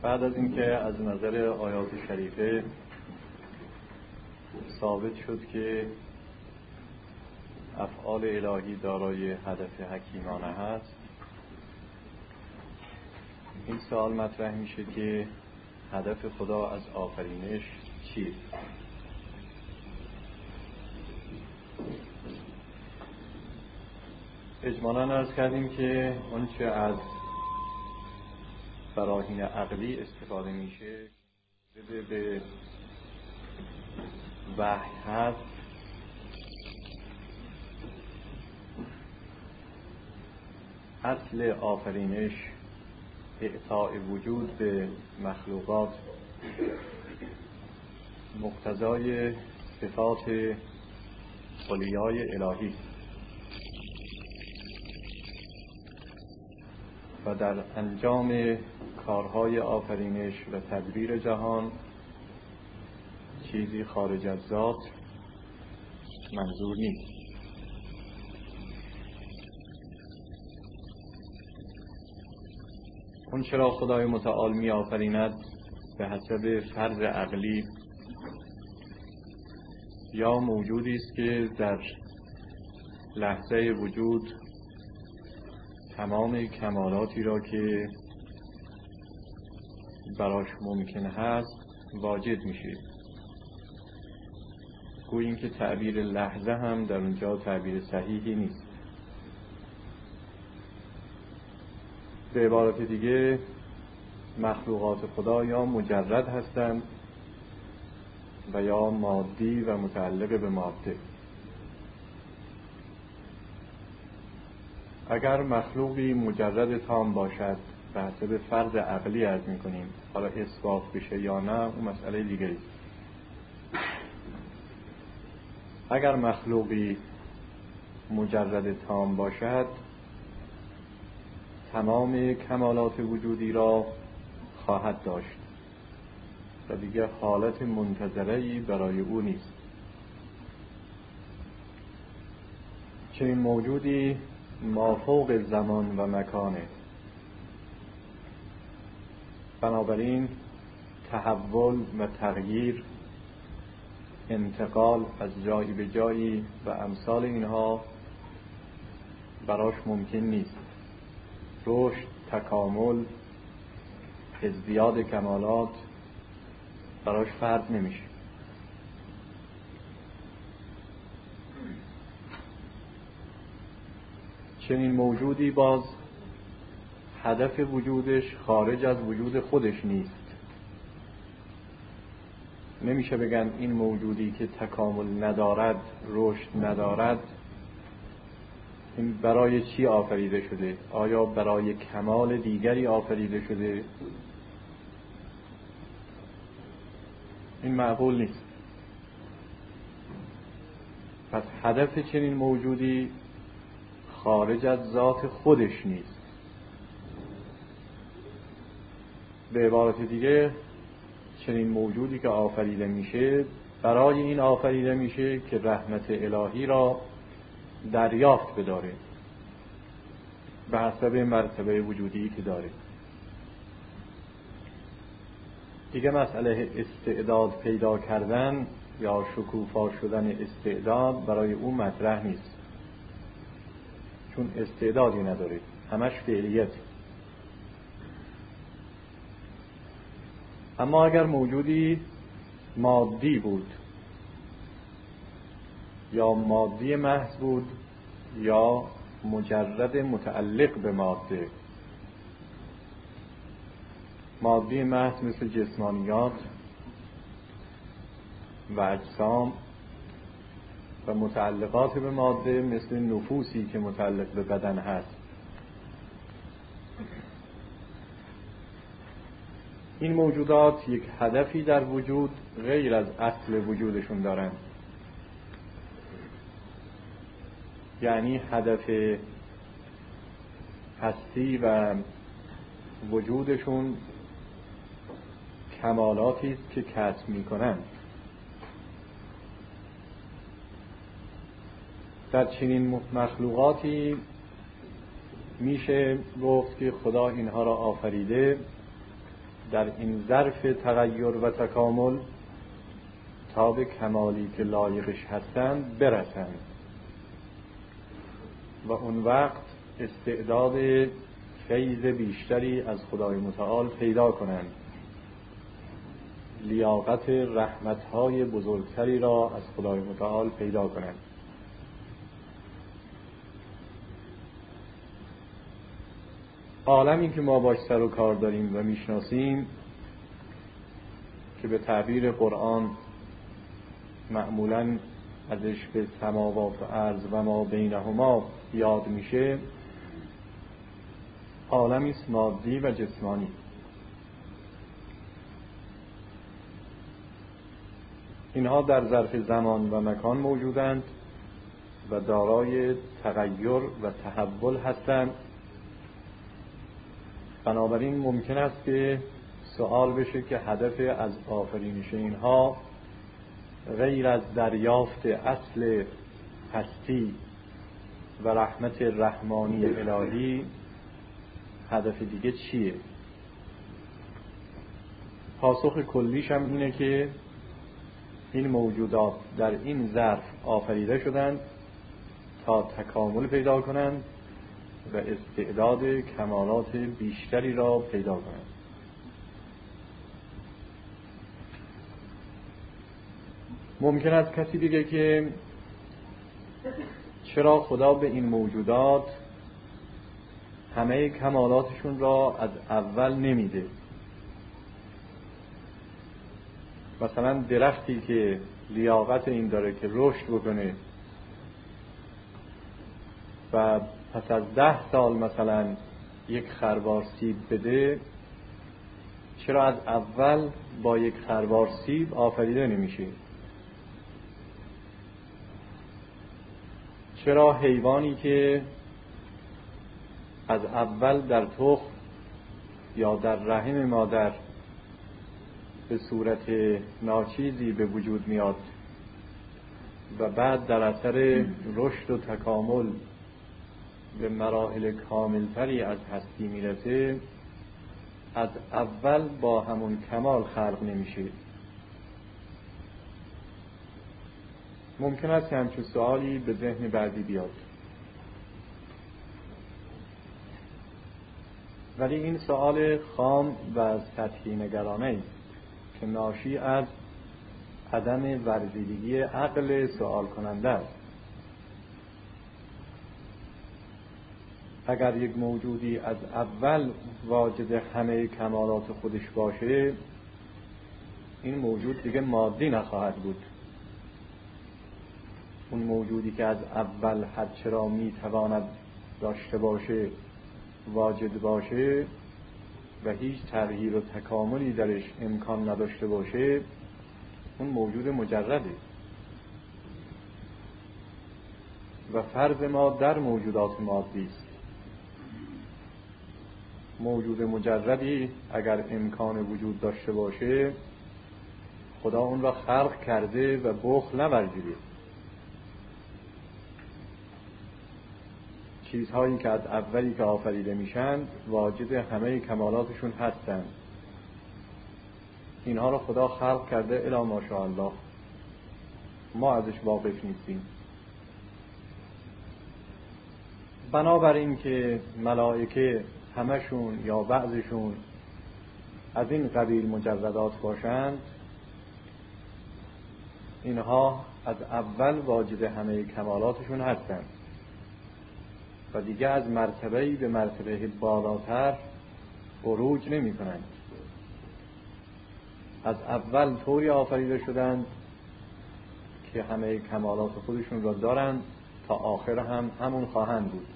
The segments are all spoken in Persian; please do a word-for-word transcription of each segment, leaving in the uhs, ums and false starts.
بعد از اینکه از نظر آیات شریفه ثابت شد که افعال الهی دارای هدف حکیمانه هست، این سوال مطرح میشه که هدف خدا از آفرینش چیست؟ اجمالاً عرض کردیم که اون چه از براهین عقلی استفاده میشه به به وحی هست، اصل آفرینش اعطاء وجود به مخلوقات مقتضای صفات اولیای الهی و در انجام کارهای آفرینش و تدبیر جهان چیزی خارج از ذات منظور نیست. اون چرا خدای متعال می آفریند به حسب فرض عقلی یا موجودی است که در لحظه وجود تمام کمالاتی را که براش ممکن هست واجد میشه. گویا این که تعبیر لحظه هم در اونجا تعبیر صحیحی نیست. به عبارت دیگه مخلوقات خدا یا مجرد هستند و یا مادی و متعلق به ماده. اگر مخلوقی مجرد تام باشد به حسب فرض عقلی عرض می‌کنیم، حالا اثبات بشه یا نه اون مسئله دیگه است. اگر مخلوقی مجرد تام باشد تمام کمالات وجودی را خواهد داشت و دیگر حالت منتظره‌ای برای او نیست. چنین موجودی مافوق زمان و مکانه، بنابراین تحول و تغییر، انتقال از جایی به جایی و امثال اینها براش ممکن نیست. رشد، تکامل، ازدیاد کمالات براش فرض نمیشه. چنین موجودی باز هدف وجودش خارج از وجود خودش نیست. نمیشه بگن این موجودی که تکامل ندارد، رشد ندارد، این برای چی آفریده شده؟ آیا برای کمال دیگری آفریده شده؟ این معقول نیست. پس هدف چنین موجودی خارج از ذات خودش نیست. به عبارت دیگه چنین موجودی که آفریده میشه برای این آفریده میشه که رحمت الهی را دریافت بداره به حسب مرتبه وجودی که داره. دیگه مسئله استعداد پیدا کردن یا شکوفا شدن استعداد برای اون مطرح نیست، چون استعدادی نداره، همش فعلیت. اما اگر موجودی مادی بود یا مادی محض بود یا مجرد متعلق به ماده، مادی محض مثل جسمانیات و اجسام و متعلقات به ماده مثل نفوسی که متعلق به بدن هست، این موجودات یک هدفی در وجود غیر از اصل وجودشون دارن. یعنی هدف هستی و وجودشون کمالاتی است که کسب میکنن. در چنین مخلوقاتی میشه گفت که خدا اینها را آفریده در این ظرف تغییر و تکامل تا به کمالی که لایقش هستند برسند و اون وقت استعداد فیض بیشتری از خدای متعال پیدا کنند، لیاقت رحمت‌های بزرگتری را از خدای متعال پیدا کنند. عالمی که ما باش سر و کار داریم و میشناسیم که به تعبیر قرآن معمولاً ازش به سماوات و ارض و ما بینهما یاد میشه، عالمی است مادی و جسمانی. اینها در ظرف زمان و مکان موجودند و دارای تغییر و تحول هستند. بنابراین ممکن است که سوال بشه که هدف از آفرینش اینها غیر از دریافت اصل هستی و رحمت رحمانی الهی هدف دیگه چیه؟ پاسخ کلیش هم اینه که این موجودات در این ظرف آفریده شدند تا تکامل پیدا کنند و استعداد کمالات بیشتری را پیدا کنند. ممکن است کسی بگه که چرا خدا به این موجودات همه کمالاتشون را از اول نمیده؟ مثلا درختی که لیاقت این داره که رشد بکنه و پس از ده سال مثلا یک خروار سیب بده، چرا از اول با یک خروار سیب آفریده نمیشه؟ چرا حیوانی که از اول در تخم یا در رحم مادر به صورت ناچیزی به وجود میاد و بعد در اثر رشد و تکامل به مراحل کاملتری از هستی میرسه، از اول با همون کمال خلق نمیشه؟ ممکن است که همچون سوالی به ذهن بعضی بیاد، ولی این سوال خام و سطحی نگرانه است که ناشی از عدم ورزیدگی عقل سوال کننده است. اگر یک موجودی از اول واجد همه کمالات خودش باشه، این موجود دیگه مادی نخواهد بود. اون موجودی که از اول هر چرا میتواند داشته باشه واجد باشه و هیچ تغییر و تکاملی درش امکان نداشته باشه، اون موجود مجرده. و فرض ما در موجودات مادی است. موجود مجردی اگر امکان وجود داشته باشه، خدا اون را خلق کرده و بخل نورزیده. چیزهایی که از اولی که آفریده میشن واجد همه کمالاتشون هستند. اینها را خدا خلق کرده الی ماشاءالله، ما ازش واقف نیستیم. بنابراین که ملائکه همشون یا بعضشون از این قبیل مجردات باشند، اینها از اول واجد همه کمالاتشون هستند و دیگه از مرتبه‌ای به مرتبه بالاتر عروج نمی کنند. از اول طوری آفریده شدند که همه کمالات خودشون را دارند تا آخر هم همون خواهند بود.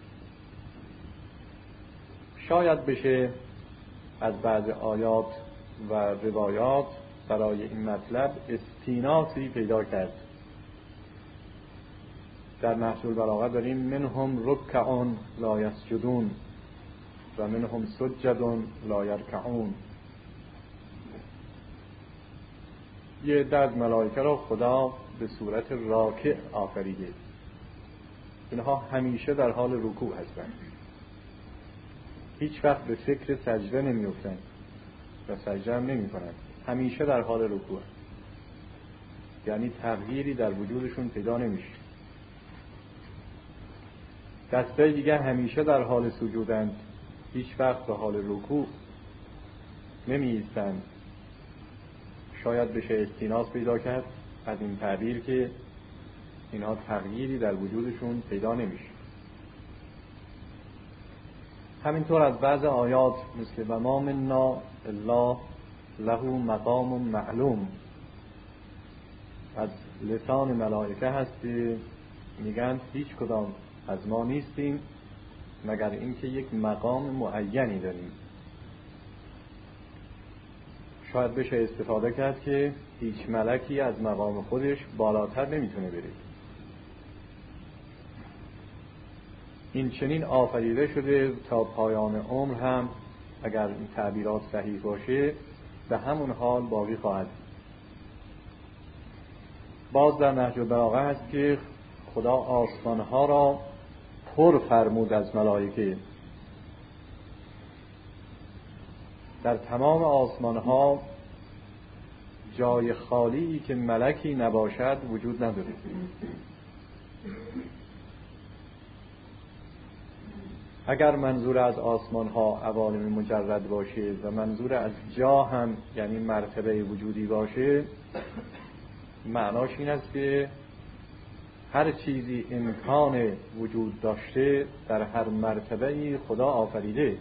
شاید بشه از بعض آیات و روایات برای این مطلب استیناسی پیدا کرد. در نهج البلاغه داریم منهم رکعون لا یسجدون و منهم سجدون لا یرکعون. یه عده از ملائکه را خدا به صورت راکع آفریده. اینها همیشه در حال رکوع هستند، هیچ وقت به فکر سجده نمی افتند. و سجده هم نمی کنند، همیشه در حال رکوع، یعنی تغییری در وجودشون پیدا نمیشه. دسته دیگه همیشه در حال سجودند، هیچ وقت به حال رکوع نمی ایستند. شاید بشه استیناس پیدا کرد از این تعبیر که اینها تغییری در وجودشون پیدا نمیشه. همینطور از بعض آیات مثل و ما منا الا له مقام معلوم از لسان ملائکه هست که میگن هیچ کدام از ما نیستیم مگر اینکه یک مقام معینی داریم. شاید بشه استفاده کرد که هیچ ملکی از مقام خودش بالاتر نمیتونه بره. این چنین آفریده شده تا پایان عمر هم اگر این تعبیرات صحیح باشه به همون حال باقی خواهد. باز در نهج البلاغه هست که خدا آسمانها را پر فرمود از ملائکه. در تمام آسمانها جای خالی که ملکی نباشد وجود نداره. اگر منظور از آسمانها عوالم مجرد باشه و منظور از جا هم یعنی مرتبه وجودی باشه، معناش این است که هر چیزی امکان وجود داشته در هر مرتبه‌ای خدا آفریده،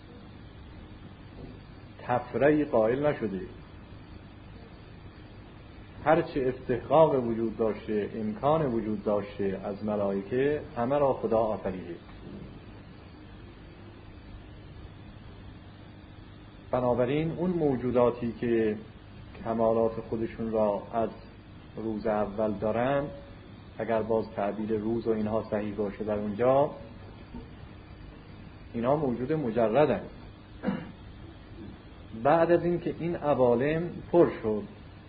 تفرعی قائل نشده. هر چه استحقاق وجود داشته، امکان وجود داشته از ملائکه، همه را خدا آفریده. بنابراین اون موجوداتی که کمالات خودشون را از روز اول دارن، اگر باز تعبیر روز و اینها صحیح باشه در اونجا، اینا موجود مجردن. بعد از این که این عوالم پر شد،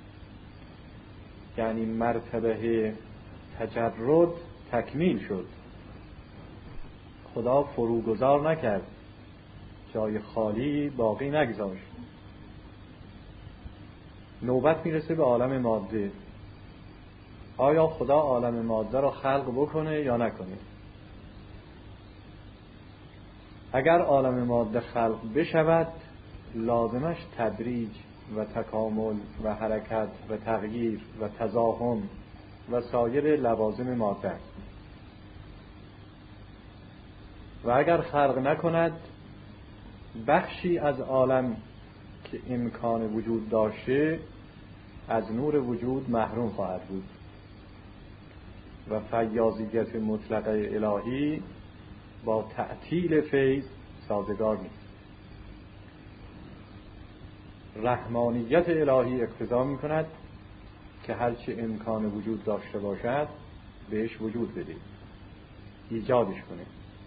یعنی مرتبه تجرد تکمیل شد، خدا فروگذار نکرد، جای خالی باقی نگذاشت. نوبت میرسه به عالم ماده. آیا خدا عالم ماده را خلق بکنه یا نکنه؟ اگر عالم ماده خلق بشود، لازمش تدریج و تکامل و حرکت و تغییر و تزاحم و سایر لوازم ماده است. و اگر خلق نکند، بخشی از عالم که امکان وجود داشته از نور وجود محروم خواهد بود و فیاضیت مطلقه الهی با تعطیل فیض سازگار نیست. رحمانیت الهی اقتضا می کند که هرچه امکان وجود داشته باشد بهش وجود بده، ایجادش کنه.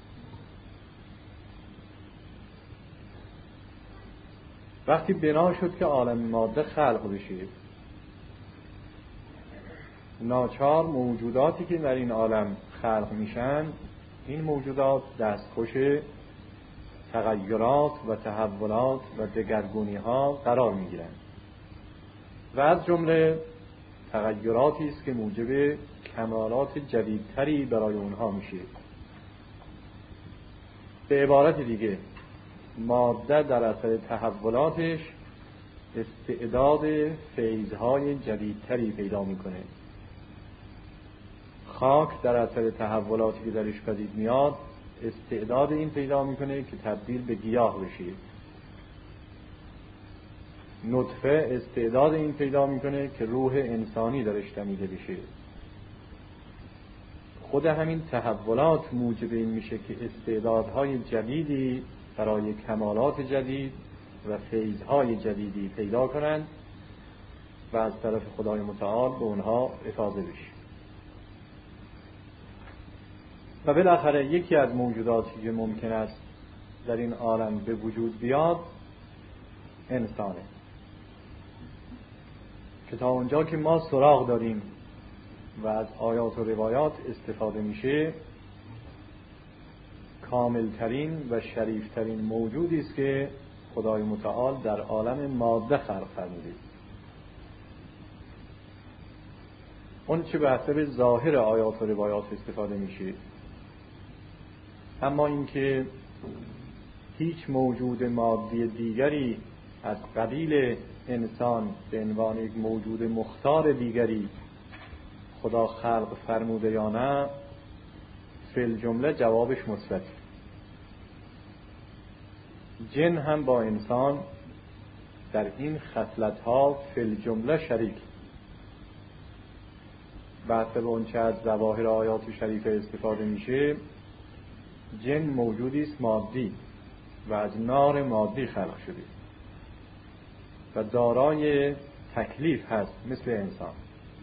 وقتی بنا شد که عالم ماده خلق بشه، ناچار موجوداتی که در این عالم خلق میشن، این موجودات دستخوش تغیرات و تحولات و دگرگونی ها قرار میگیرند و از جمله تغیراتی است که موجب کمالات جدیدتری برای اونها میشه. به عبارت دیگه، ماده در اثر تحولاتش استعداد فیض‌های جدیدتری پیدا میکنه. خاک در اثر تحولاتی که درش پدید میاد استعداد این پیدا میکنه که تبدیل به گیاه بشه. نطفه استعداد این پیدا میکنه که روح انسانی درش دمیده بشه. خود همین تحولات موجب این میشه که استعدادهای جدیدی برای کمالات جدید و فیض‌های جدیدی پیدا کنند و از طرف خدای متعال به اونها افاضه بشه. و بالاخره یکی از موجوداتی که ممکن است در این عالم به وجود بیاد انسانه، که تا اونجا که ما سراغ داریم و از آیات و روایات استفاده میشه، کاملترین و شریفترین موجودی است که خدای متعال در عالم ماده خلق فرموده. اون چه به حسب ظاهر آیات و روایات استفاده میشه، اما اینکه هیچ موجود مادی دیگری از قبیل انسان به عنوان یک موجود مختار دیگری خدا خلق فرموده یا نه، فی الجمله جوابش مثبت. جن هم با انسان در این خصلت‌ها فی الجمله شریک. بحث به اون چه از ظواهر آیات شریفه استفاده میشه، جن موجودی است مادی و از نار مادی خلق شده و دارای تکلیف هست مثل انسان.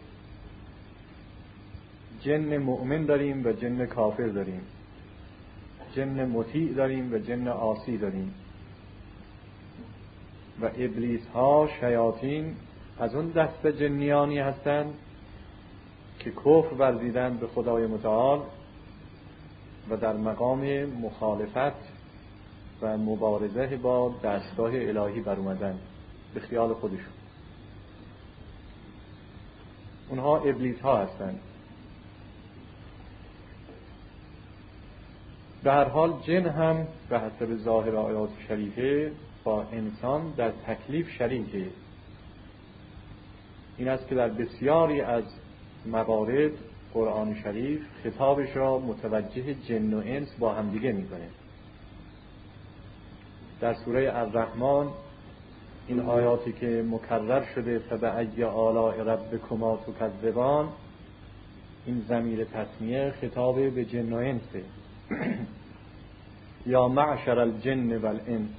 جن مؤمن داریم و جن کافر داریم، جن مطیع داریم و جن عاصی داریم و ابلیس ها شیاطین از اون دست جنیانی هستند که کفر ورزیدن به خدای متعال و در مقام مخالفت و مبارزه با دستگاه الهی بر اومدن به خیال خودشون. اونها ابلیس ها هستند. به هر حال جن هم به حسب ظاهر آیات شریفه با انسان در تکلیف شریکه. این است که در بسیاری از موارد قرآن شریف خطابش را متوجه جن و انس با همدیگه میکنه. در سوره الرحمن این آیاتی که مکرر شده فبأی آلاء ربکما تکذبان، این ضمیر تسمیه خطاب به جن و انسه. یا معشر الجن والانس.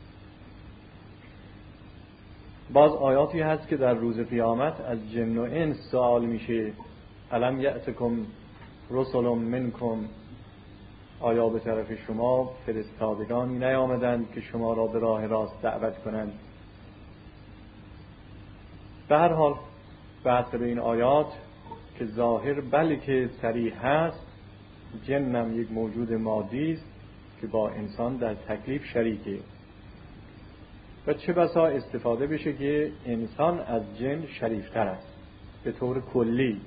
باز آیاتی هست که در روز قیامت از جن و انس سوال میشه الم یأتکم رسل منکم، آیا به طرف شما فرستادگانی نیامدند که شما را به راه راست دعوت کنند؟ به هر حال بحث به این آیات که ظاهر بلکه صریح هست، جنم یک موجود مادی است که با انسان در تکلیف شریکه و چه بسا استفاده بشه که انسان از جن شریفتر است به طور کلی.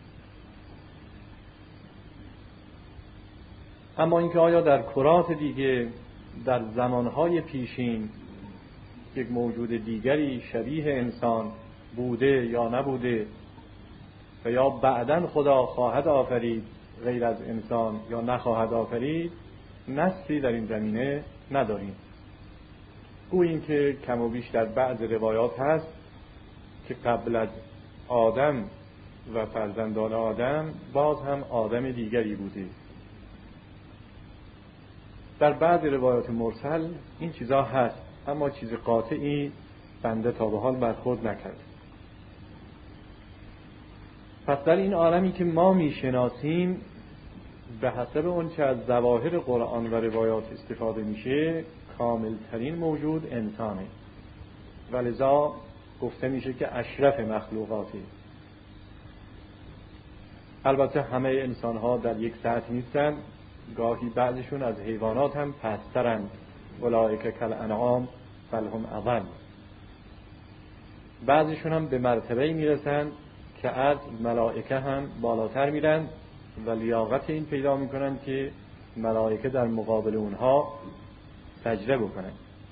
اما اینکه آیا در کرات دیگه در زمانهای پیشین یک موجود دیگری شبیه انسان بوده یا نبوده و یا بعداً خدا خواهد آفرید غیر از انسان یا نخواهد آفرید، نصی در این زمینه نداریم. گویا این که کم و بیش در بعض روایات هست که قبل از آدم و فرزندان آدم باز هم آدم دیگری بوده. در بعض روایات مرسل این چیزا هست، اما چیز قاطعی بنده تا به حال برخورد نکرد. پس در این عالمی که ما میشناسیم به حسب اون چه از ظواهر قرآن و روایات استفاده میشه، کامل ترین موجود انسانه و لذا گفته میشه که اشرف مخلوقاته. البته همه انسان ها در یک سطح نیستن، گاهی بعضشون از حیوانات هم پسترند، اولئک کالانعام بل هم اضل. بعضشون هم به مرتبه میرسن که از ملائکه هم بالاتر میرن و لیاقت این پیدا میکنن که ملائکه در مقابل اونها سجده بکنن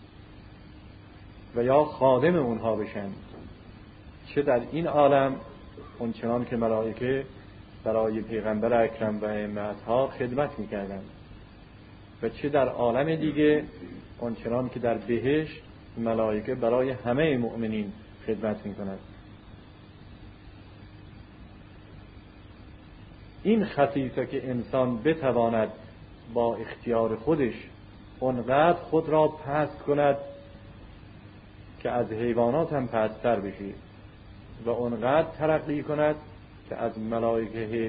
و یا خادم اونها بشن، چه در این عالم اونچنان که ملائکه برای پیغمبر اکرم و ائمه‌ها خدمت میکردن و چه در عالم دیگه اونچنان که در بهشت ملائکه برای همه مؤمنین خدمت میکنند. این خصیصه که انسان بتواند با اختیار خودش اونقدر خود را پست کند که از حیوانات هم پست‌تر بشه و اونقدر ترقی کند که از ملائکه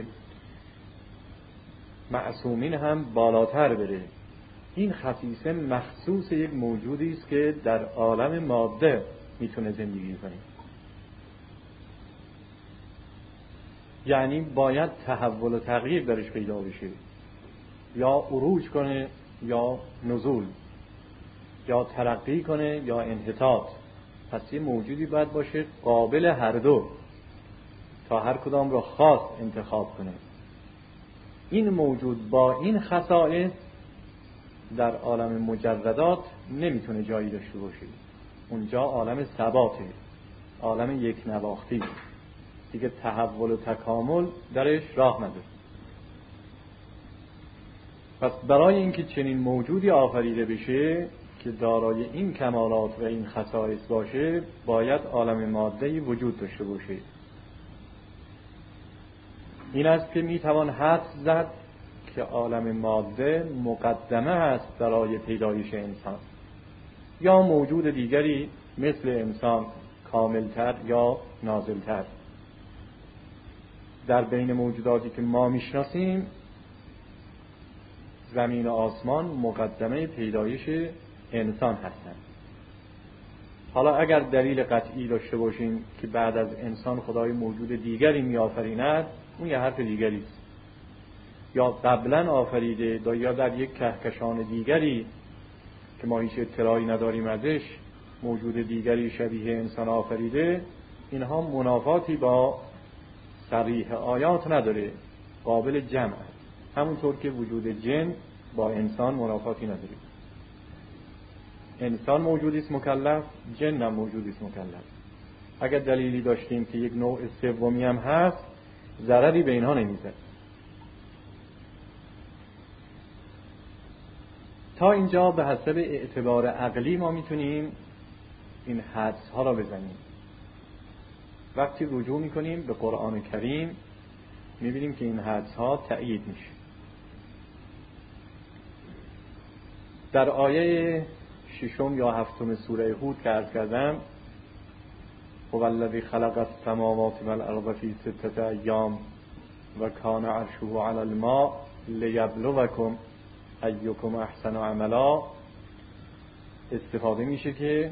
معصومین هم بالاتر بره، این خصیصه مخصوص یک موجودی است که در عالم ماده میتونه زندگی کنه. یعنی باید تحول و تغییر درش پیدا بشه، یا عروج کنه یا نزول. یا ترقی کنه یا انحطاط. پس یه موجودی باید باشه قابل هر دو تا هر کدام رو خاص انتخاب کنه. این موجود با این خصائص در عالم مجردات نمیتونه جایی داشته باشه. اونجا عالم ثباته، عالم یک نواختی، دیگه تحول و تکامل درش راه نداره. پس برای اینکه چنین موجودی آفریده بشه که دارای این کمالات و این خصائص باشه، باید عالم ماده‌ای وجود داشته باشه. این است که میتوان حدس زد که عالم ماده مقدمه است برای پیدایش انسان یا موجود دیگری مثل انسان کاملتر یا نازلتر. در بین موجوداتی که ما میشناسیم زمین و آسمان مقدمه پیدایش انسان هستند. حالا اگر دلیل قطعی داشته باشیم که بعد از انسان خدای موجود دیگری میآفریند، اون یه حرف دیگری است. یا قبلا آفریده یا در یک کهکشان دیگری که ما هیچ اطلاعی نداریم ازش موجود دیگری شبیه انسان آفریده، اینها منافاتی با صریح آیات نداره، قابل جمع. همونطور که وجود جن با انسان منافاتی نداره. انسان موجودی است مکلف، جن هم موجودی است مکلف. اگر دلیلی داشتیم که یک نوع سومی هم هست، ضرری به اینها نمیزد. تا اینجا به حسب اعتبار عقلی ما میتونیم این حدس ها را بزنیم. وقتی رجوع میکنیم به قرآن کریم میبینیم که این حدس ها تأیید میشه. در آیه ششم یا هفتم سوره هود که عرض کردم، هو الذی خلق السماوات والارض فی ستة ایام و کان عرشه علی الماء لیبلوکم ایکم احسن عملا، استفاده میشه که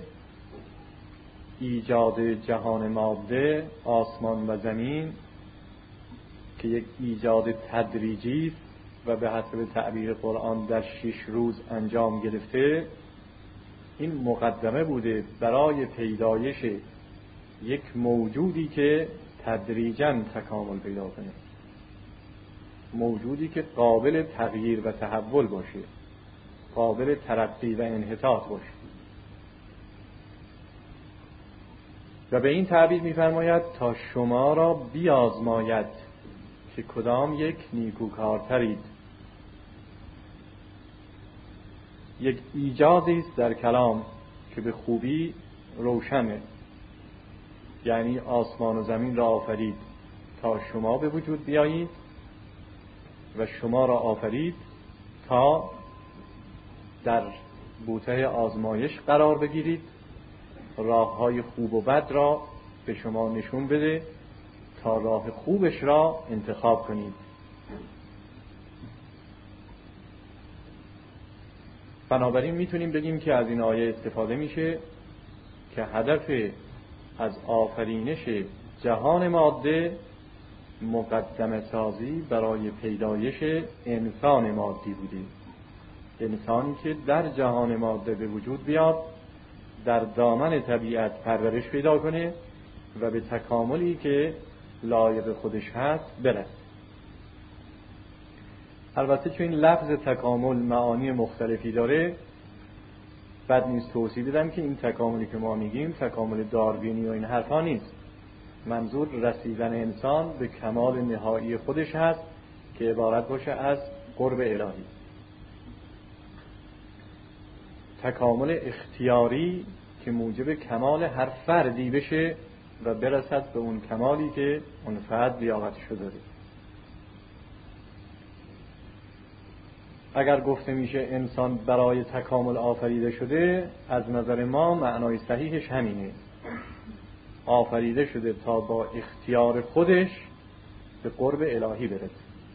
ایجاد جهان ماده، آسمان و زمین که یک ایجاد تدریجی و به حسب تعبیر قرآن در شش روز انجام گرفته، این مقدمه بوده برای پیدایش یک موجودی که تدریجاً تکامل پیدا کنه، موجودی که قابل تغییر و تحول باشه، قابل ترقی و انحطاط باشه. و به این تعبیر می‌فرماید تا شما را بیازماید که کدام یک نیکوکارترید. یک ایجازی است در کلام که به خوبی روشنه، یعنی آسمان و زمین را آفرید تا شما به وجود بیایید و شما را آفرید تا در بوته آزمایش قرار بگیرید، راه‌های خوب و بد را به شما نشون بده تا راه خوبش را انتخاب کنید. بنابراین میتونیم بگیم که از این آیه استفاده میشه که هدف از آفرینش جهان ماده مقدمه سازی برای پیدایش انسان مادی بوده. انسانی که در جهان ماده به وجود بیاد، در دامن طبیعت پرورش پیدا کنه و به تکاملی که لایق خودش هست برسه. البته چون این لفظ تکامل معانی مختلفی داره، بد نیست توضیح بدم که این تکاملی که ما میگیم تکامل داروینی و این حرفا نیست. منظور رسیدن انسان به کمال نهایی خودش هست که عبارت باشه از قرب الهی. تکامل اختیاری که موجب کمال هر فردی بشه و برسد به اون کمالی که اون فرد لیاقتش داره. اگر گفته میشه انسان برای تکامل آفریده شده، از نظر ما معنای صحیحش همینه، آفریده شده تا با اختیار خودش به قرب الهی برسه.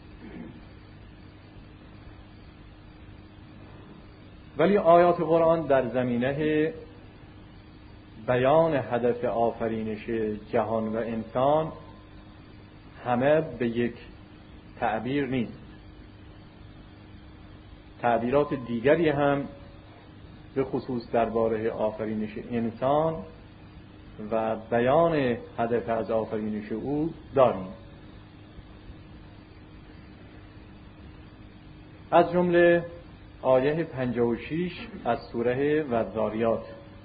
ولی آیات قرآن در زمینه بیان هدف آفرینش جهان و انسان همه به یک تعبیر نیست. تعبیرات دیگری هم به خصوص درباره آفرینش انسان و بیان هدف از آفرینش او داریم. از جمله آیه پنجاه و شش از سوره والذاریات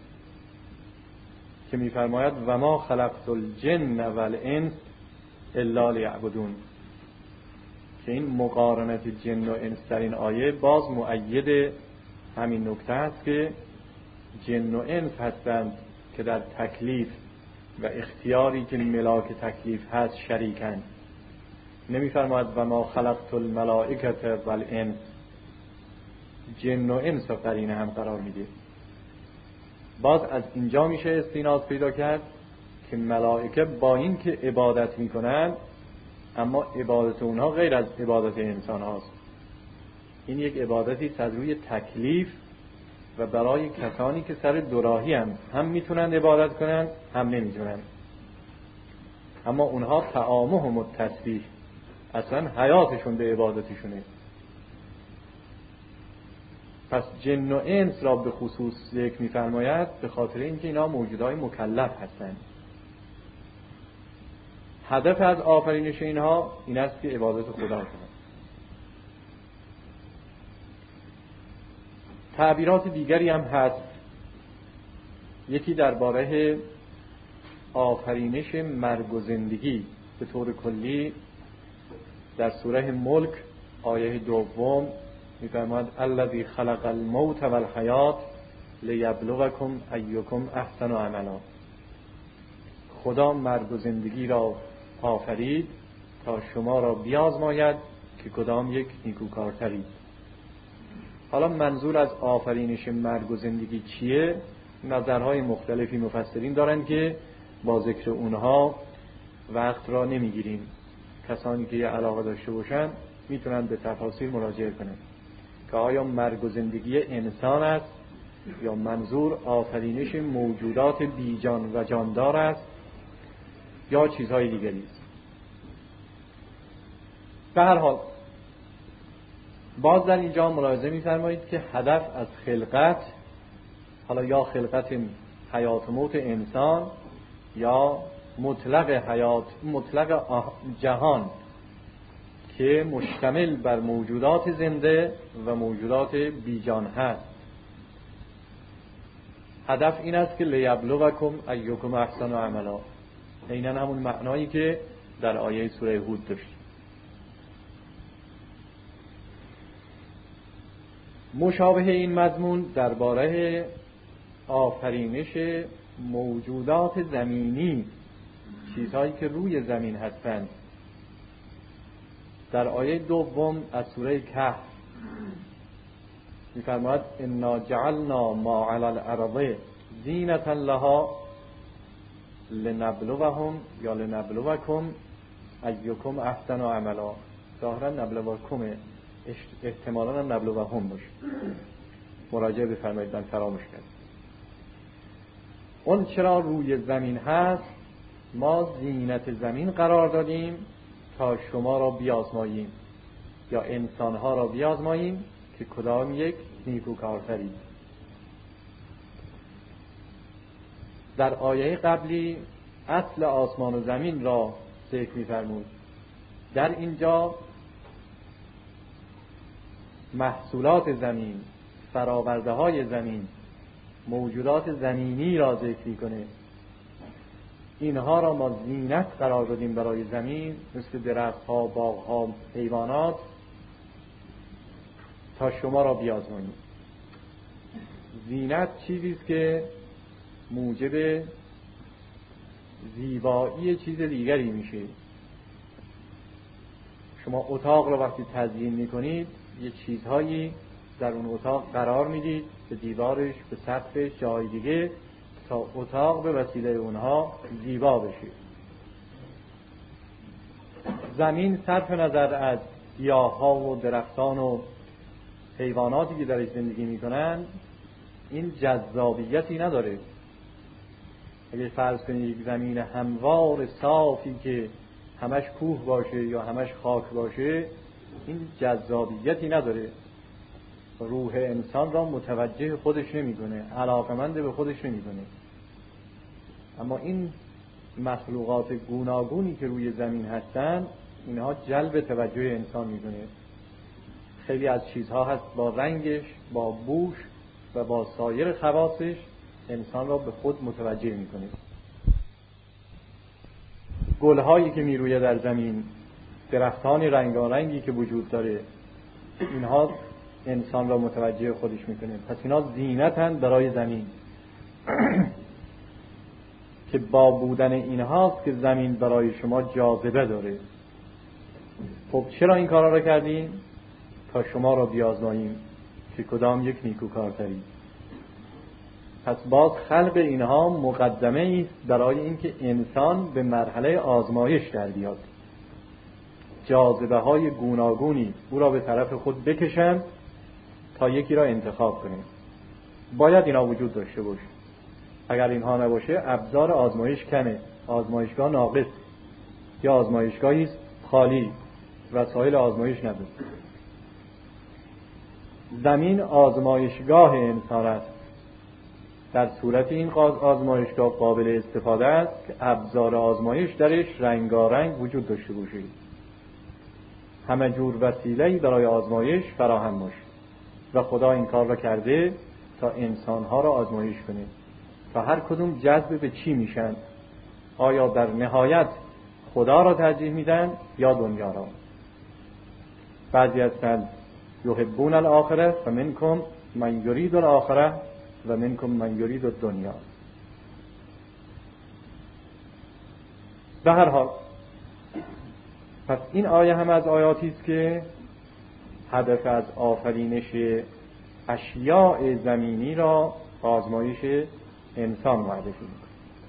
که می‌فرماید و ما خلقت الجن والانس الا لیعبدون، که این مقارنت جن و انس در این آیه باز مؤید همین نکته است که جن و انس هستند که در تکلیف و اختیاری که ملاک تکلیف هست شریکند. نمی‌فرماید و ما خلقت الملائکة والانس، جن و انس را قرینه هم قرار میده. باز از اینجا میشه استیناس پیدا کرد که ملائکه با این که عبادت میکنن اما عبادت اونها غیر از عبادت انسان هاست. این یک عبادتی از روی تکلیف و برای کسانی که سر دوراهی هم هم میتونن عبادت کنن هم نمیتونن، اما اونها تعامهم و تسبیح اصلا حیاتشون به عبادتشونه. پس جن و انس را به خصوص ذکر می‌فرماید به خاطر اینکه اینا موجودهای مکلف هستند. هدف از آفرینش اینها این است که عبادت خدا کنند. تعبیرات دیگری هم هست. یکی درباره آفرینش مرگ و زندگی به طور کلی در سوره ملک آیه دوم می‌فرماید الذی خلق الموت والحیات لیبلوکم ایکم احسن عملا. خدا مرگ و زندگی را آفرید تا شما را بیازماید که کدام یک نیکوکارترید. حالا منظور از آفرینش مرگ و زندگی چیه؟ نظرهای مختلفی مفسرین دارند که با ذکر اونها وقت را نمیگیریم. کسانی که یه علاقه داشته باشن میتونن به تفاصیل مراجعه کنند که آیا مرگ و زندگی انسان است یا منظور آفرینش موجودات بیجان و جاندار است یا چیزهای دیگری است. به هر حال باز در اینجا ملاحظه می‌فرمایید که هدف از خلقت، حالا یا خلقت حیات و موت انسان یا مطلق حیات، مطلق جهان که مشتمل بر موجودات زنده و موجودات بیجان هست، هدف این است که لیبلوکم ایکم احسن عملا. عیناً همون معنایی که در آیه سوره هود داشت. مشابه این مضمون درباره آفرینش موجودات زمینی، چیزهایی که روی زمین هستند، در آیه دوم از سوره کهف می‌فرماید انا جعلنا ما علی الارض زینة لها لنبلوهم یا لنبلوکم ایکم احسن عملا. ظاهرا نبلوکم، احتمالاً هم نبلوهم باشه. مراجعه بفرمایید، من فراموش کردم. اون چرا روی زمین هست ما زینت زمین قرار دادیم تا شما را بیازماییم یا انسانها را بیازماییم که کدام یک نیکوکارترید. در آیه قبلی اصل آسمان و زمین را ذکر می‌فرمود. در اینجا محصولات زمین، فراورده های زمین، موجودات زمینی را ذکر می‌کنه. اینها را ما زینت قرار دادیم برای زمین، مثل درخت‌ها، باغ‌ها، حیوانات، تا شما را بیازماییم. زینت چیزی است که موجب زیبایی چیز دیگری میشه. شما اتاق را وقتی تزیین میکنید یه چیزهایی در اون اتاق قرار میدید، به دیوارش، به سقفش، جای دیگه، تا اتاق به وسیله اونها زیبا بشه. زمین صرف نظر از گیاه‌ها و درختان و حیواناتی که درش زندگی میکنن این جذابیتی نداره. اگه فرض کنید یک زمین هموار صافی که همش کوه باشه یا همش خاک باشه این جذابیتی نداره. روح انسان را متوجه خودش نمی‌کنه، علاقمند به خودش نمی‌کنه. اما این مخلوقات گوناگونی که روی زمین هستن، اینها جلب توجه انسان می‌کنه. خیلی از چیزها هست با رنگش، با بوش و با سایر خواصش انسان را به خود متوجه می‌کنه. گل‌هایی که میرویه در زمین، درختان رنگارنگی که وجود داره، اینها انسان را متوجه خودش میکنه. پس اینا زینتن برای زمین که با بودن اینهاست که زمین برای شما جاذبه داره. خب چرا این کارا را کردیم؟ تا شما را بیازماییم که کدام یک نیکوکارتری. پس باز خلق اینها مقدمه است برای اینکه انسان به مرحله آزمایش در بیاد. جاذبه های گوناگونی او را به طرف خود بکشند تا یکی را انتخاب کنیم. باید اینا وجود داشته باشه. اگر اینها نباشه ابزار آزمایش کمه، آزمایشگاه ناقص یا آزمایشگاهی خالی، وسایل آزمایش نداره. زمین آزمایشگاه انسان است. در صورت این آزمایشگاه قابل استفاده است که ابزار آزمایش درش رنگارنگ وجود داشته باشه، همه جور وسیله‌ای برای آزمایش فراهم باشه. و خدا این کار را کرده تا انسانها را آزمایش کنه، تا هر کدوم جذب به چی میشن. آیا در نهایت خدا را ترجیح میدن یا دنیا را؟ بعضی هستند یحبون الاخره و منکم من یرید الاخره و منکم من یرید الدنیا. به هر حال پس این آیه هم از آیاتی است که هدف از آفرینش اشیاء زمینی را آزمایش انسان معرفی می‌کند.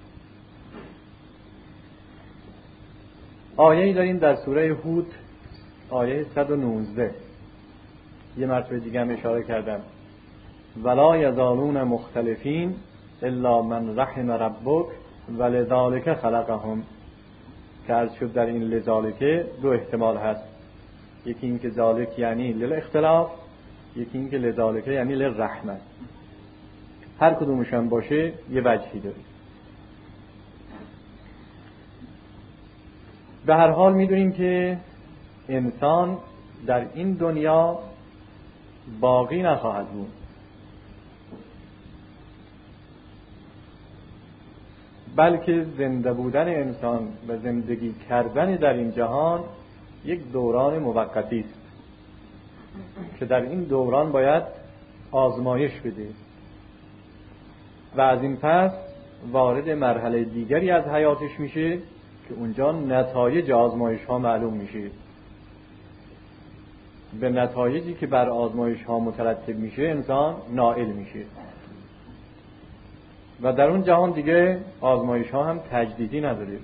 آیه‌ای داریم در سوره هود، آیه صد و نوزده. یه مرتبه دیگه هم اشاره کردم. ولا یزالون مختلفین الا من رحم ربک ولذالک خلقهم. که عرض شد در این لذالک دو احتمال هست. یکی این که ذالک یعنی للاختلاف، یکی این که لذالک یعنی للرحمت. هر کدومش هم باشه یه وجهی داره. به هر حال میدونیم که انسان در این دنیا باقی نخواهد بود. بلکه زنده بودن انسان و زندگی کردن در این جهان یک دوران موقتی است که در این دوران باید آزمایش بده و از این پس وارد مرحله دیگری از حیاتش میشه که اونجا نتایج آزمایش ها معلوم میشه. به نتایجی که بر آزمایش ها مترتب میشه انسان نائل میشه و در اون جهان دیگه آزمایش ها هم تجدیدی نداره.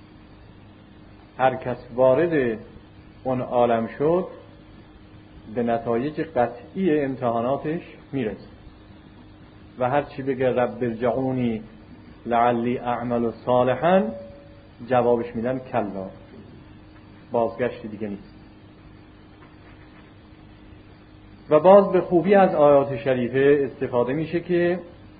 هر کس وارد اون عالم شد به نتایج قطعی امتحاناتش میرسه و هر چی بگه رب ارجعونی لعلی اعمل صالحا جوابش میدن کلا، بازگشت دیگه نیست. و باز به خوبی از آیات شریفه استفاده میشه که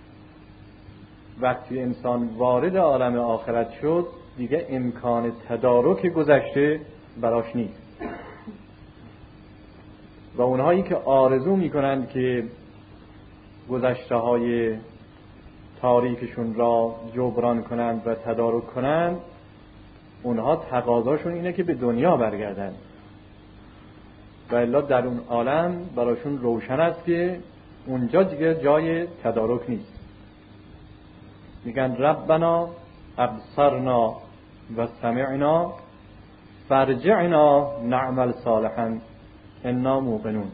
وقتی انسان وارد عالم آخرت شد دیگه امکان تدارک گذشته براش نیست و اونهایی که آرزو میکنند که گذشته های تاریکشون را جبران کنند و تدارک کنند، اونها تقاضاشون اینه که به دنیا برگردن و الا در اون عالم براشون روشن است که اونجا دیگه جای تدارک نیست. میگن ربنا ابصرنا و سمعنا فرجعنا نعمل صالحا انا موقنون.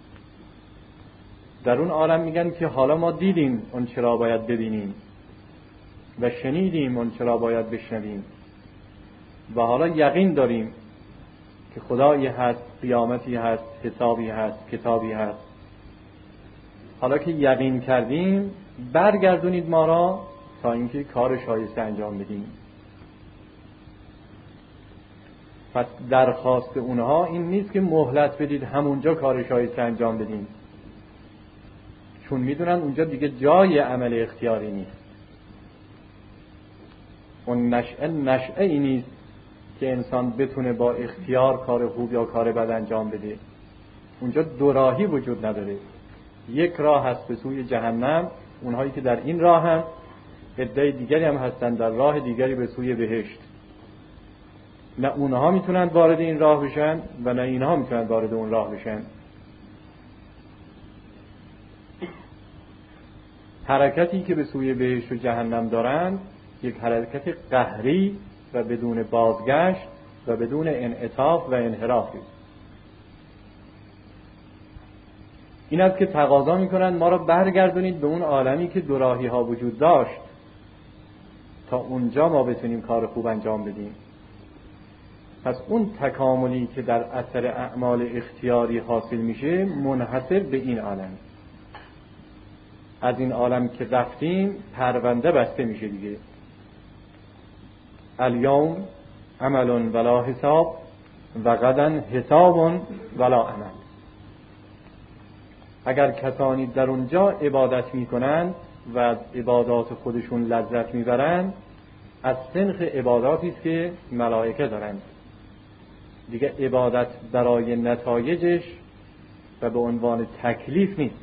در اون عالم میگن که حالا ما دیدیم اون چرا باید ببینیم و شنیدیم اون چرا باید بشنویم و حالا یقین داریم که خدایی هست، قیامتی هست، حسابی هست، کتابی هست. حالا که یقین کردیم برگردونید ما را تا اینکه کار شایسته انجام بدیم. پس درخواست اونها این نیست که مهلت بدید همونجا کار شایسته انجام بدیم، چون میدونن اونجا دیگه جای عمل اختیاری نیست. اون نشأه نشأه ای نیست که انسان بتونه با اختیار کار خوب یا کار بد انجام بده. اونجا دو راهی وجود نداره. یک راه هست به سوی جهنم، اونهایی که در این راه هم، عده دیگری هم هستن در راه دیگری به سوی بهشت. نه اونها میتونن وارد این راه بشن و نه اینها میتونن وارد اون راه بشن. حرکتی که به سوی بهشت و جهنم دارن یک حرکت قهری و بدون بازگشت و بدون انعطاف و انحرافی. این است که تقاضا میکنن ما را برگردونید به اون عالمی که دو راهی ها وجود داشت تا اونجا ما بتونیم کار خوب انجام بدیم. پس اون تکاملی که در اثر اعمال اختیاری حاصل میشه منحصر به این عالم. از این عالم که رفتیم پرونده بسته میشه دیگه. الیوم عمل ولا حساب و غدا حساب ولا عمل. اگر کسانی در اونجا عبادت میکنند و از عبادات خودشون لذت میبرند، از سنخ عباداتی است که ملائکه دارند. دیگه عبادت برای نتایجش و به عنوان تکلیف نیست.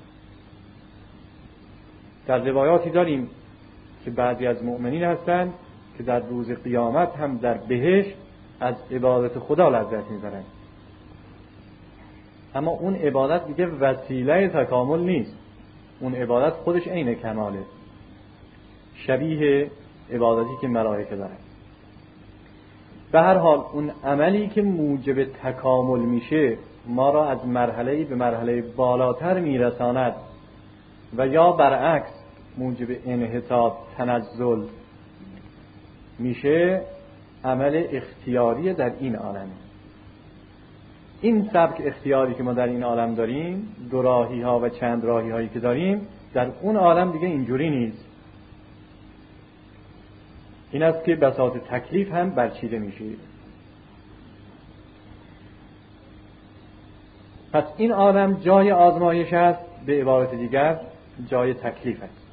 در روایاتی داریم که بعضی از مؤمنین هستند که در روز قیامت هم در بهشت از عبادت خدا لذت میبرند، اما اون عبادت دیگه وسیله تکامل نیست. اون عبادت خودش عین کماله، شبیه عبادتی که ملائکه دارند. به هر حال اون عملی که موجب تکامل میشه ما را از مرحله به مرحله بالاتر میرساند و یا برعکس موجب انحطاط تنزل میشه، عمل اختیاری در این عالم. این سبک اختیاری که ما در این عالم داریم، دو راهی ها و چند راهی هایی که داریم، در اون عالم دیگه اینجوری نیست. این است که بساط تکلیف هم برچیده میشه. پس این عالم جای آزمایش است، به عبارت دیگر جای تکلیف است.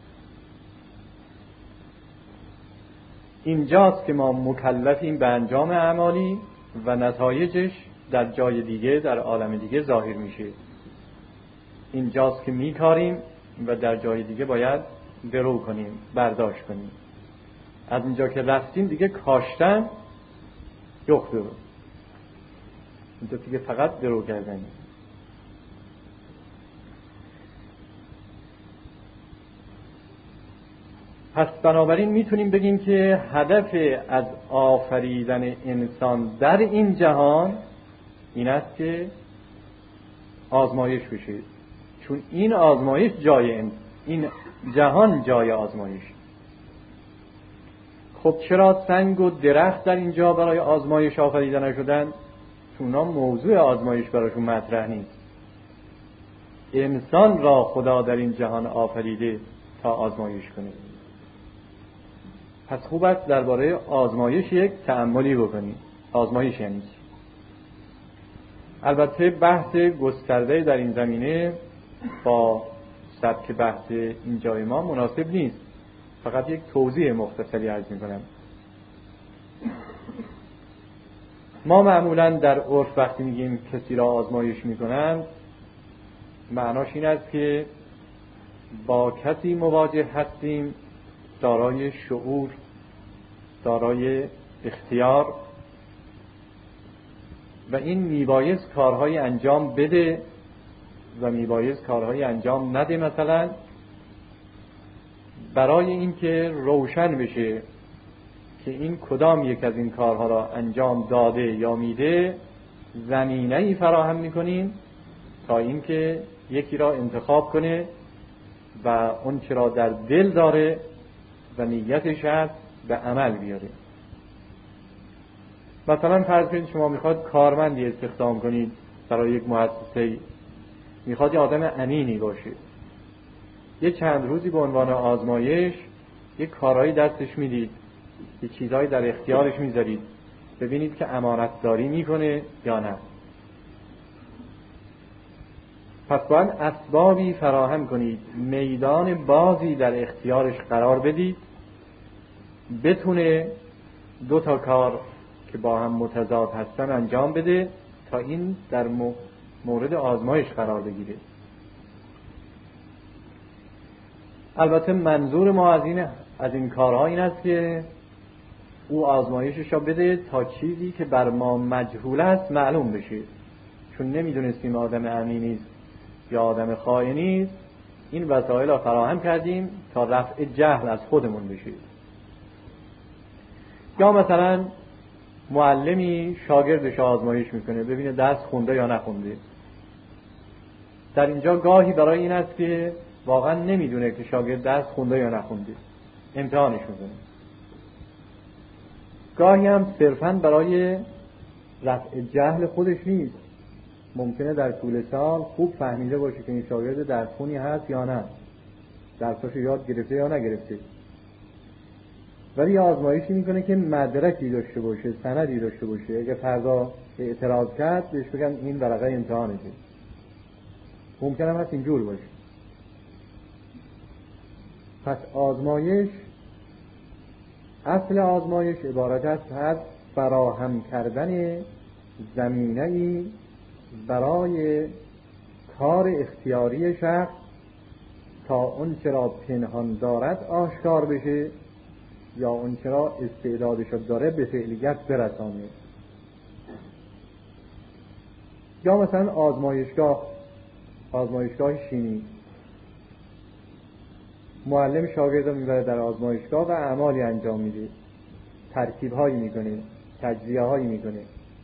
اینجاست که ما مکلفیم به انجام اعمالی و نتایجش در جای دیگه، در عالم دیگه ظاهر میشه. اینجاست که میکاریم و در جای دیگه باید درو کنیم، برداشت کنیم. از اینجا که رفتیم دیگه کاشتن یخ درو، اینجا دیگه فقط درو کردنی. پس بنابراین میتونیم بگیم که هدف از آفریدن انسان در این جهان این است که آزمایش بشه، چون این آزمایش جای این, این جهان جای آزمایش. خب چرا سنگ و درخت در اینجا برای آزمایش آفریده نشدن؟ چون اونا موضوع آزمایش براشون مطرح نیست. انسان را خدا در این جهان آفریده تا آزمایش کنه. پس خوب است درباره آزمایش یک تأملی بکنیم. آزمایش یعنی چی؟ البته بحث گسترده در این زمینه با سبک بحث اینجای ما مناسب نیست، فقط یک توضیح مختصری عرض می‌کنم. ما معمولاً در عرف وقتی میگیم کسی را آزمایش می‌کنند، معناش این است که با کسی مواجه هستیم دارای شعور، دارای اختیار و این میبایست کارهای انجام بده و میبایست کارهای انجام نده، مثلا برای اینکه روشن بشه که این کدام یک از این کارها را انجام داده یا میده، زمینه‌ای فراهم میکنیم تا اینکه یکی را انتخاب کنه و اون چرا در دل داره و نیتش هست به عمل بیاره. مثلا فرض کنید شما میخواد کارمندی استخدام کنید برای یک مؤسسه، میخواد یه آدم امینی باشه. یه چند روزی به عنوان آزمایش یه کارهایی دستش میدید، یه چیزهایی در اختیارش میذارید، ببینید که امانتداری میکنه یا نه. پس باید اسبابی فراهم کنید، میدان بازی در اختیارش قرار بدید، بتونه دو تا کار که با هم متضاد هستن انجام بده تا این در مورد آزمایش قرار بگیره. البته منظور ما از این از این کارها این است که او آزمایشش را بده تا چیزی که بر ما مجهول است معلوم بشه. چون نمیدونستیم آدم امینی است یا آدم خائنی است، این وسایل را فراهم کردیم تا رفع جهل از خودمون بشه. یا مثلا معلمی شاگردش آزمایش میکنه ببینه درس خونده یا نخونده. در اینجا گاهی برای این است که واقعا نمیدونه که شاگرد درس خونده یا نخونده، امتحانش میکنه. گاهی هم صرفاً برای رفع جهل خودش نیست، ممکنه در طول سال خوب فهمیده باشه که این شاگرد درسخونی هست یا نه، درساشو یاد گرفته یا نگرفته، ولی آزمایشی میکنه که مدرکی داشته باشه، سندی داشته باشه. اگه فردا اعتراض کرد بهش بگن این ورقه امتحانشه. ممکنه هم هست اینجور باشه. پس آزمایش، اصل آزمایش عبارت است از فراهم کردن زمینه‌ای برای کار اختیاری شخص تا اون چرا پنهان دارد آشکار بشه یا اون چرا استعدادش داره به فعلیت برسانه. یا مثلا آزمایشگاه آزمایشگاه شیمی، معلم شاگرد رو میبره در آزمایشگاه و اعمالی انجام میده، ترکیب هایی میکنه، تجزیه هایی میکنه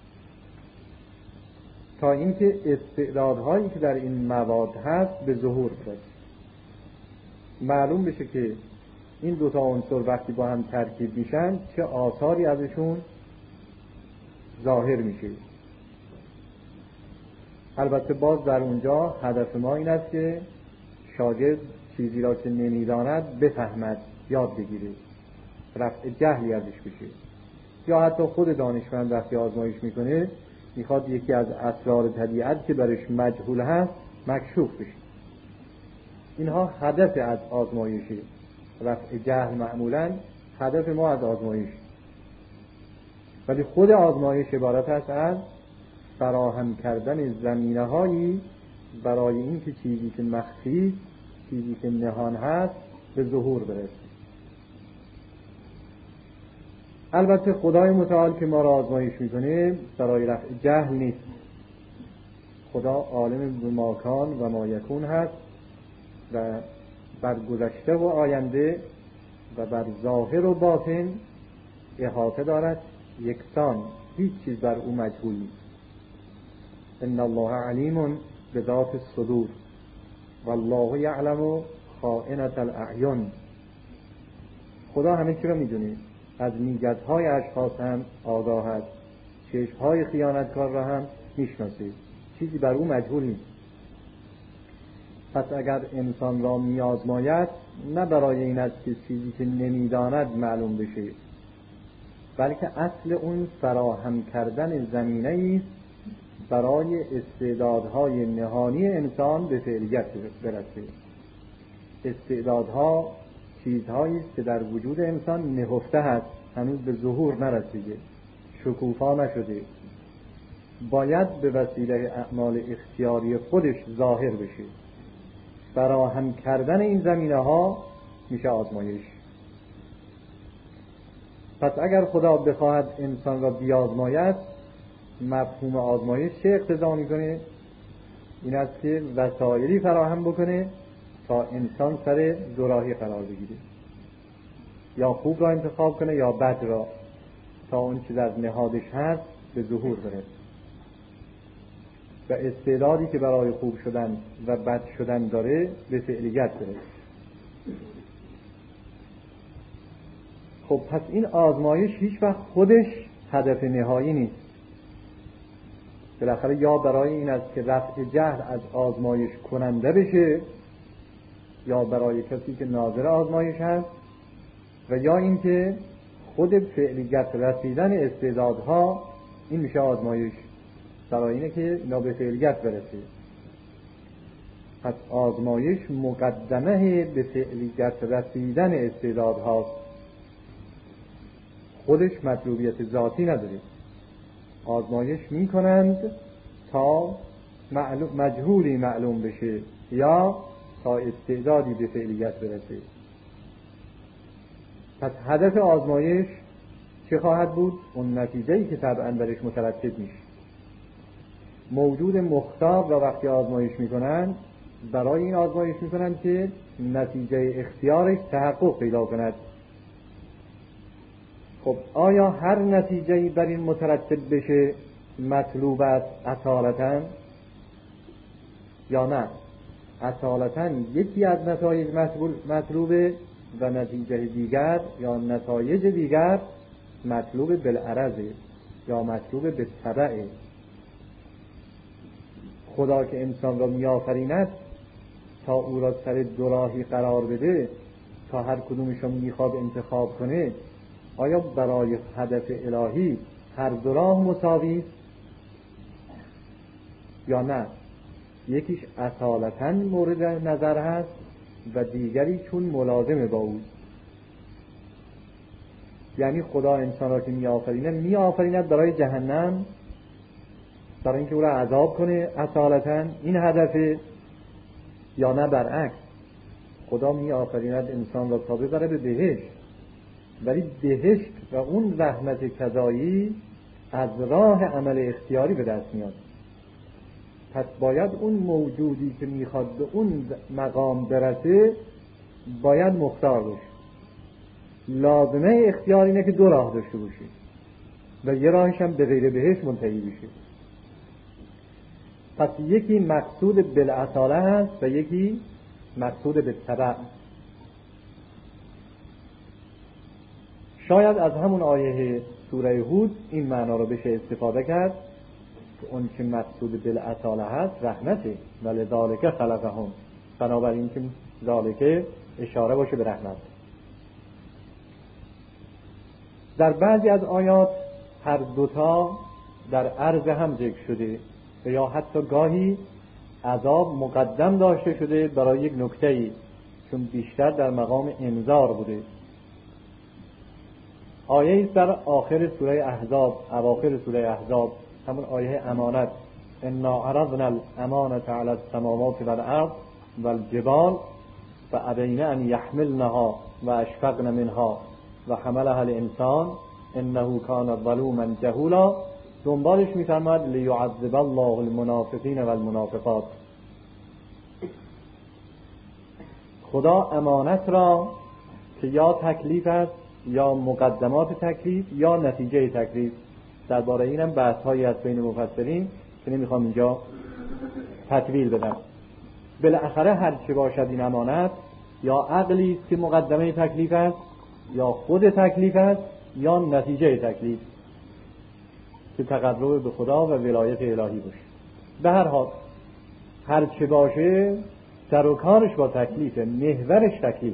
تا اینکه استعدادهایی که در این مواد هست به ظهور برسه. معلوم بشه که این دوتا عنصر وقتی با هم ترکیب میشن چه آثاری ازشون ظاهر میشه. البته باز در اونجا هدف ما این است که شاگرد چیزی را که نمیداند بفهمد، یاد بگیره، رفع جهلی ازش بشه. یا حتی خود دانشمند وقتی آزمایش میکنه میخواد یکی از اسرار طبیعت که برش مجهول هست مکشوف بشه. اینها هدف از آزمایشه. رفع جهل معمولا هدف ما از آزمایش، ولی خود آزمایش عبارت است از فراهم کردن زمینه‌هایی برای اینکه چیزی که مخفی، چیزی که نهان هست به ظهور برسه. البته خدای متعال که ما را آزمایش میکنه برای رفع جهل نیست. خدا عالم بما کان و ما یکون هست و بر گذشته و آینده و بر ظاهر و باطن احاطه دارد، یکسان، هیچ چیز بر او مجهول نیست. ان الله علیم بذات الصدور والله یعلم خائنة الاعین. خدا همه چی را میدونه، از نیت‌های اشخاص هم آگاه است، چشم‌های خیانتکار را هم میشناسه، چیزی بر او مجهول نیست. پس اگر انسان را میازماید نه برای این است که چیزی که نمیداند معلوم بشه، بلکه اصل اون فراهم کردن زمینه‌ای است برای استعدادهای نهانی انسان به فعلیت برسه. استعدادها چیزهایی است که در وجود انسان نهفته هست، هنوز به ظهور نرسیده، شکوفا نشده، باید به وسیله اعمال اختیاری خودش ظاهر بشه. فراهم کردن این زمینه‌ها میشه آزمایش. پس اگر خدا بخواهد انسان را بیازماید، مفهوم آزمایش چه اقتضا میکنه؟ این است که وسایلی فراهم بکنه تا انسان سر دوراهی قرار بگیره، یا خوب را انتخاب کنه یا بد را، تا اون چیز از نهادش هست به ظهور برسه و استعدادی که برای خوب شدن و بد شدن داره به فعلیت برسه. خب پس این آزمایش هیچ وقت خودش هدف نهایی نیست. بالاخره یا برای این است که رفع جهل از آزمایش کننده بشه، یا برای کسی که ناظر آزمایش هست، و یا اینکه خود فعلیت رسیدن استعدادها این میشه آزمایش، برای اینه که اینا به فعلیت برسه. پس آزمایش مقدمه به فعلیت رسیدن استعدادهاست، خودش مطلوبیت ذاتی نداره. آزمایش می کنند تا معلوم مجهولی معلوم بشه یا تا استعدادی به فعلیت برسه. پس هدف آزمایش چه خواهد بود؟ اون نتیجه‌ای که طبعاً برش مترتب میشه. موجود مختار را وقتی آزمایش میکنن، برای این آزمایش میکنن که نتیجه اختیارش تحقق پیدا کند. خب آیا هر نتیجه‌ای بر این مترتب بشه مطلوب است اصالتاً یا نه؟ اصالتاً یکی از نتایج مطلوبه و نتیجه دیگر یا نتایج دیگر مطلوب بالعرضه یا مطلوب بالتبعه. خدا که انسان را میآفریند تا او را سر دو راهی قرار بده تا هر کدومش را میخواد انتخاب کنه، آیا برای هدف الهی هر دو راه مساوی یا نه؟ یکیش اصالتاً مورد نظر هست و دیگری چون ملازمه با او. یعنی خدا انسان را که میآفریند میآفریند برای جهنم، برای اینکه او را عذاب کنه اصالتاً این هدفه، یا نه برعکس خدا میآفریند انسان را تا ببره به بهشت، ولی بهشت و اون رحمت کذایی از راه عمل اختیاری به دست میاد. پس باید اون موجودی که میخواد به اون مقام برسه باید مختار باشه. لازمه اختیار اینه که دو راه داشته باشه و یه راهش هم به غیر بهشت منتهی بشه. پس یکی مقصود بالاصاله هست و یکی مقصود بالتبع. شاید از همون آیه سوره هود این معنا رو بشه استفاده کرد که اون که مقصود بالاصاله هست رحمته ولذالک خلقهم، بنابراین که ذالک اشاره باشه به رحمت. در بعضی از آیات هر دوتا در عرض هم ذکر شده و یا حتی گاهی عذاب مقدم داشته شده برای یک نکته‌ای، چون بیشتر در مقام انذار بوده. آیه ایست در آخر سوره احزاب، اواخر سوره احزاب، همون آیه امانت، انا عرضنا الامانة على السماوات والارض والجبال فابین ان یحملنها واشفقن منها وحملها الانسان انه کان ظلوما جهولا. دنبالش میفرماد لیعذب الله المنافقین والمنافقات. خدا امانت را که یا تکلیف است یا مقدمات تکلیف یا نتیجه تکلیف، درباره اینم بحث هایی از بین مفسرین که نمیخوام اینجا تطویل بدم. بالاخره هر چه باشد این امانت یا عقلی است که مقدمه تکلیف است یا خود تکلیف است یا نتیجه تکلیف که تقرب به خدا و ولایت الهی باشه. به هر حال هر چه باشه سر و کارش با تکلیفه، محورش تکلیف.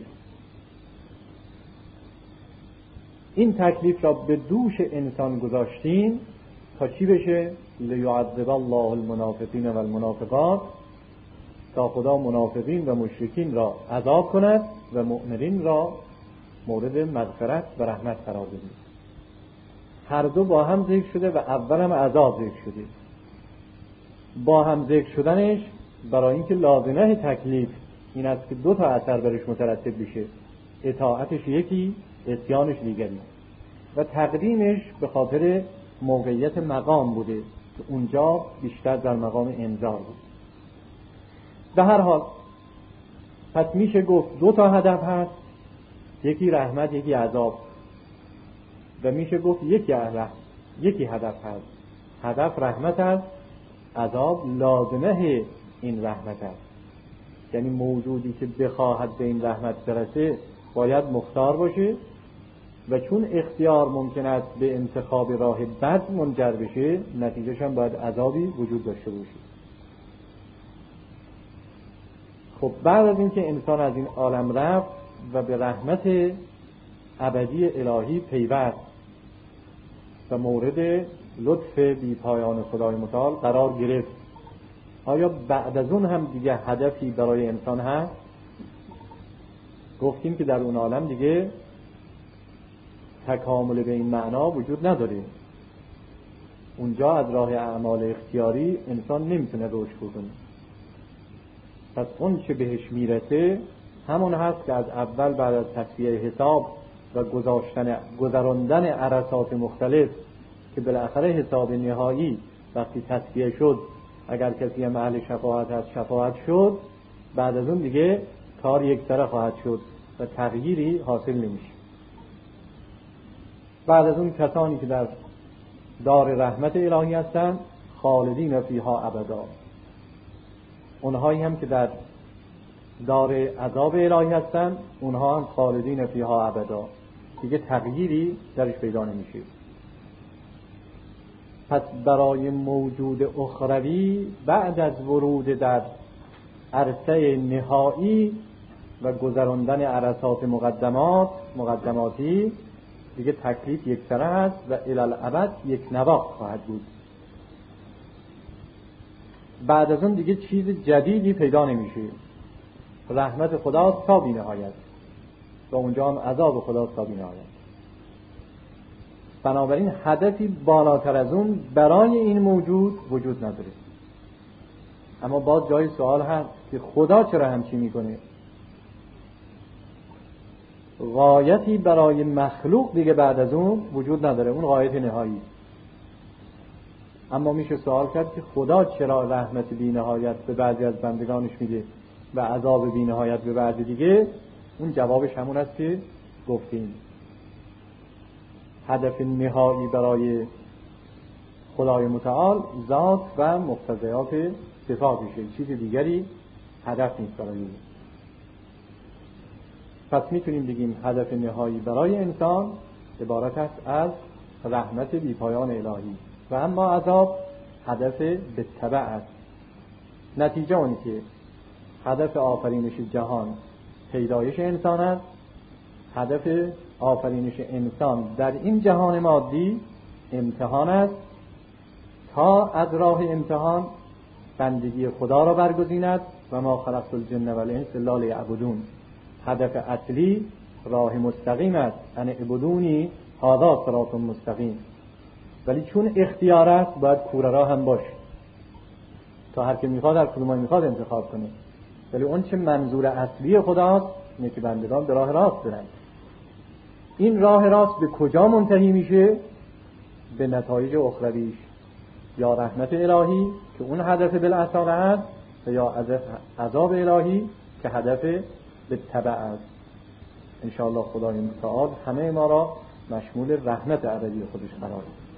این تکلیف را به دوش انسان گذاشتیم تا چی بشه؟ لیعذب الله المنافقین و المنافقات، تا خدا منافقین و مشرکین را عذاب کند و مؤمنین را مورد مغفرت و رحمت قرار بده. هر دو با هم ذکر شده و اول هم عذاب ذکر شده. با هم ذکر شدنش برای اینکه لازمه تکلیف این است که دو تا اثر برش مترتب بشه، اطاعتش یکی، عصیانش دیگری، و تقدیمش به خاطر موقعیت مقام بوده که اونجا بیشتر در مقام انذار بود. به هر حال پس میشه گفت دو تا هدف هست، یکی رحمت یکی عذاب، و میشه گفت یکی هدف یکی هدف هست، هدف رحمت است، عذاب لازمه این رحمت است. یعنی موجودی که بخواهد به این رحمت برسه باید مختار باشه و چون اختیار ممکن است به انتخاب راه بد منجر بشه، نتیجهش هم باید عذابی وجود داشته باشه. خب بعد از اینکه انسان از این عالم رفت و به رحمت ابدی الهی پیوست و مورد لطف بی پایان خدای متعال قرار گرفت آیا بعد از اون هم دیگه هدفی برای انسان هست؟ گفتیم که در اون عالم دیگه تکامل به این معنا وجود نداره. اونجا از راه اعمال اختیاری انسان نمیتونه رشد کنه. پس اون چه بهش میرسه همون هست که از اول بعد از تصفیه حساب و گذاشتن گذراندن عرصات مختلف که بالاخره حساب نهایی وقتی تصفیه شد، اگر کسی هم اهل شفاعت هست شفاعت شد، بعد از اون دیگه کار یک سره خواهد شد و تغییری حاصل نمیشه. بعد از اون کسانی که در دار رحمت الهی هستند خالدین فیها ابدا، اونهایی هم که در دار عذاب الهی هستند اونها هم خالدین فیها ابدا، دیگه تغییری درش پیدا نمیشه. پس برای موجود اخروی بعد از ورود در عرصه نهایی و گذراندن عرصات مقدمات مقدماتی دیگه تکلیف یک سره است و الالعبد یک نواخت خواهد بود. بعد از اون دیگه چیز جدیدی پیدا نمیشه. رحمت خدا تا بی نهایت و اونجا هم عذاب خدا تا بی نهایت. بنابراین هدفی بالاتر از اون برای این موجود وجود نداره. اما باز جای سوال هست که خدا چرا همچی میکنه؟ غایتی برای مخلوق دیگه بعد از اون وجود نداره، اون غایت نهایی. اما میشه سوال کرد که خدا چرا رحمت بی نهایت به بعضی از بندگانش میده و عذاب بی نهایت به بعضی دیگه؟ اون جوابش همون است که گفتیم. هدف نهایی برای خدای متعال ذات و مقتضیات صفاتشه، چیز دیگری هدف نیست برای او. پس میتونیم بگیم هدف نهایی برای انسان عبارت است از رحمت بی پایان الهی و اما عذاب هدف به تبع است. نتیجه اونی که هدف آفرینش جهان پیدایش انسان است، هدف آفرینش انسان در این جهان مادی امتحان است تا از راه امتحان بندگی خدا را برگزیند و ما خلقت الجن و الانس الا لیعبدون. هدف اصلی راه مستقیم است، ان اعبدونی هذا صراط مستقیم. ولی چون اختیار است باید کوره راه هم باشه تا هر که میخواد هر کدوم میخواد انتخاب کنه. ولی اون چه منظور اصلی خداست اینه که بندگان به راه راست برند. این راه راست به کجا منتهی میشه؟ به نتایج اخرویش، یا رحمت الهی که اون هدف بالاصاله است و یا عذاب الهی که هدف به تبع است. انشاءالله خدای متعال همه ما را مشمول رحمت ابدی خودش قرار بده.